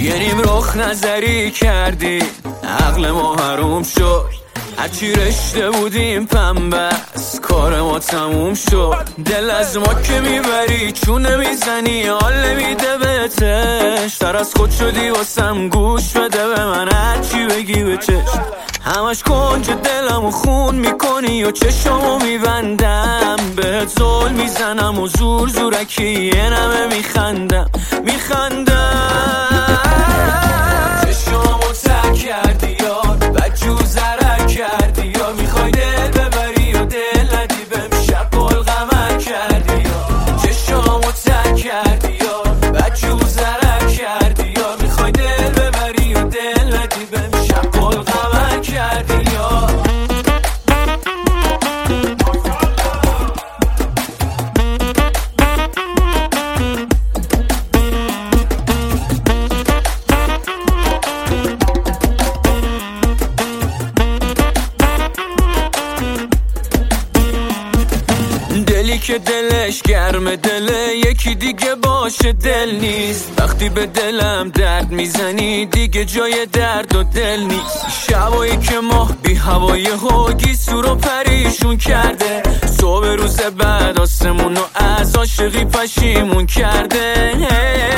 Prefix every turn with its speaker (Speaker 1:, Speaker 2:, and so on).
Speaker 1: یه نیم رخ نظری کردی عقل ما حروم شد، هرچی رشته بودیم پنبست کار ما تموم شد. دل از ما که میبری چون نمیزنی حال نمیده بهتش، تر از خود شدی واسم گوش بده به من هرچی بگی به چشم. همش کنج دلمو خون میکنی و چشمو میبندم، بهت ظلم میزنم و زور زورکی یه نمه میخندم. چشمو تک کردی یار بجو زرک کردی یا میخوای دل ببری و دل ندی بهم شب قلقمک کردی یا چشمو تک کردی یار بجو زرک کردی یا میخوای دل ببری و دل ندی بهم شب قلقمک کردی یا دلی که دلش گرم دله یکی دیگه باشه دل نیست. وقتی به دلم درد میزنی دیگه جای درد و دل نیست. شبایی که ماه بی هوای هوگی سور و پریشون کرده، صبح روز بعد آسمون رو از عاشقی پشیمون کرده.